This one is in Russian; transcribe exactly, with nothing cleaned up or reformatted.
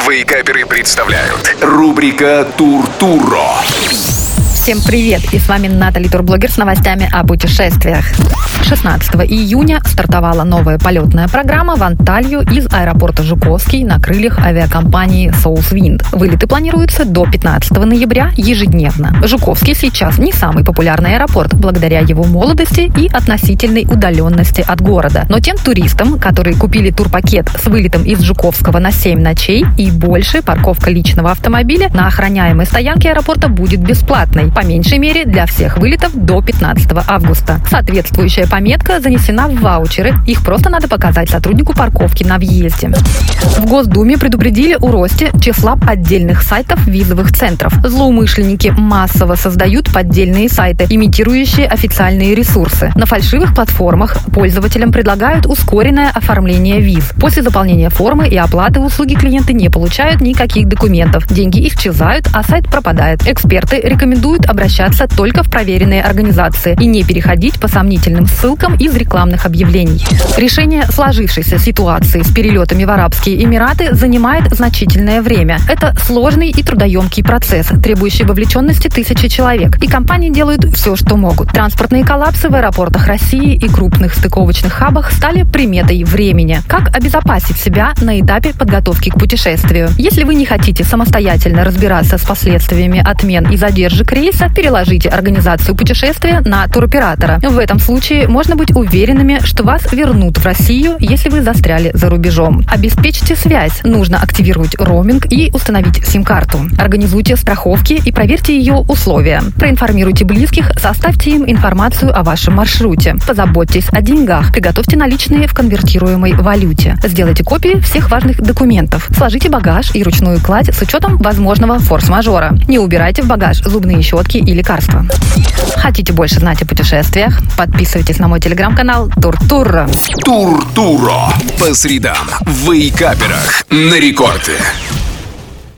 Вейкаперы представляют рубрика «Тур-Туро». Всем привет! И с вами Натали, турблогер, с новостями о путешествиях. шестнадцатого июня стартовала новая полетная программа в Анталью из аэропорта Жуковский на крыльях авиакомпании Southwind. Вылеты планируются до пятнадцатого ноября ежедневно. Жуковский сейчас не самый популярный аэропорт, благодаря его молодости и относительной удаленности от города. Но тем туристам, которые купили турпакет с вылетом из Жуковского на семь ночей и больше, парковка личного автомобиля на охраняемой стоянке аэропорта будет бесплатной. По меньшей мере для всех вылетов до пятнадцатого августа. Соответствующая пометка занесена в ваучеры. Их просто надо показать сотруднику парковки на въезде. В Госдуме предупредили о росте числа поддельных сайтов визовых центров. Злоумышленники массово создают поддельные сайты, имитирующие официальные ресурсы. На фальшивых платформах пользователям предлагают ускоренное оформление виз. После заполнения формы и оплаты услуги клиенты не получают никаких документов. Деньги исчезают, а сайт пропадает. Эксперты рекомендуют обращаться только в проверенные организации и не переходить по сомнительным ссылкам из рекламных объявлений. Решение сложившейся ситуации с перелетами в Арабские Эмираты занимает значительное время. Это сложный и трудоемкий процесс, требующий вовлеченности тысячи человек. И компании делают все, что могут. Транспортные коллапсы в аэропортах России и крупных стыковочных хабах стали приметой времени. Как обезопасить себя на этапе подготовки к путешествию? Если вы не хотите самостоятельно разбираться с последствиями отмен и задержек рейса, переложите организацию путешествия на туроператора. В этом случае можно быть уверенными, что вас вернут в Россию, если вы застряли за рубежом. Обеспечьте связь. Нужно активировать роуминг и установить сим-карту. Организуйте страховки и проверьте ее условия. Проинформируйте близких, составьте им информацию о вашем маршруте. Позаботьтесь о деньгах. Приготовьте наличные в конвертируемой валюте. Сделайте копии всех важных документов. Сложите багаж и ручную кладь с учетом возможного форс-мажора. Не убирайте в багаж зубные щетки и лекарства. Хотите больше знать о путешествиях? Подписывайтесь на мой телеграм-канал Тур-Туро. Тур-Туро. По средам в Вейкаперах на рекорде.